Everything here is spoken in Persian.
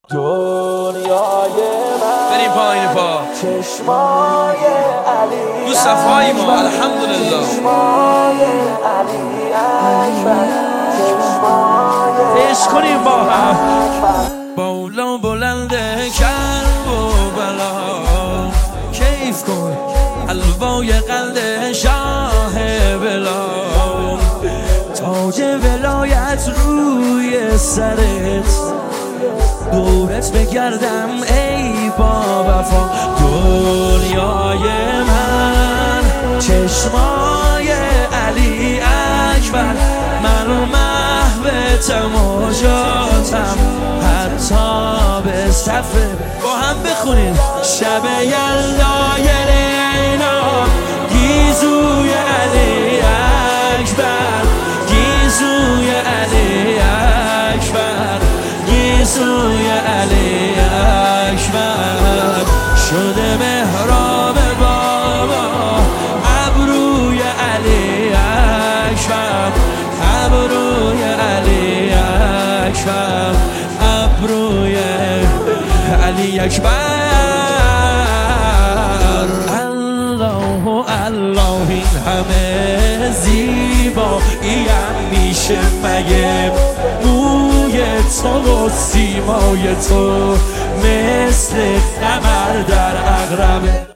دنیای من بریم پایین پا چشمای علی رو صفای ما الحمدلله چشمای علی اکبر چشمای عشق کنیم با هم اکبر بالا بلنده کرب و بلا کیف کن حلوای قلب شاه بلا تاج ولایت روی سرت دورت بگردم ای با وفا دنیای من چشمای علی اکبر من محو تماشاتم حتی به صفه با هم بخونیم شب یلدای لیلا گیزوی علی اکبر گیزوی علی اکبر گیزوی علی اکبر شده محراب بابا ابروی علی اکبر ابروی علی اکبر ابروی علی اکبر الله الله این همه زیباییم میشه مگه موی تو و سیمای تو مثل قمر در عقربه